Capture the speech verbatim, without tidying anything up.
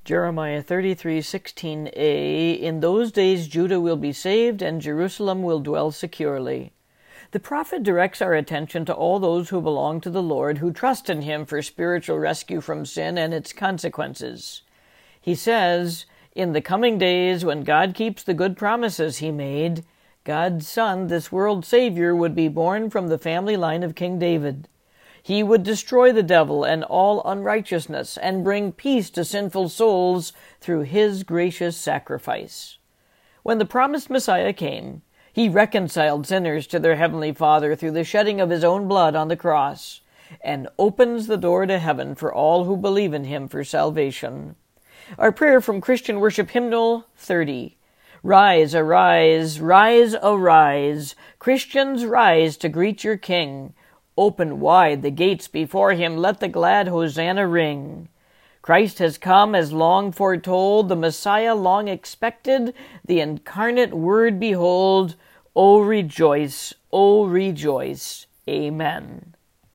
Jeremiah thirty-three sixteen a. In those days Judah will be saved, and Jerusalem will dwell securely. The prophet directs our attention to all those who belong to the Lord, who trust in him for spiritual rescue from sin and its consequences. He says, in the coming days, when God keeps the good promises he made, God's Son, this world's Savior, would be born from the family line of King David. He would destroy the devil and all unrighteousness and bring peace to sinful souls through his gracious sacrifice. When the promised Messiah came, he reconciled sinners to their Heavenly Father through the shedding of his own blood on the cross, and opens the door to heaven for all who believe in him for salvation. Our prayer from Christian Worship Hymnal thirty. Rise, arise, rise, arise, Christians rise to greet your King. Open wide the gates before him, let the glad Hosanna ring. Christ has come as long foretold, the Messiah long expected, the incarnate Word behold. O rejoice, O rejoice. Amen.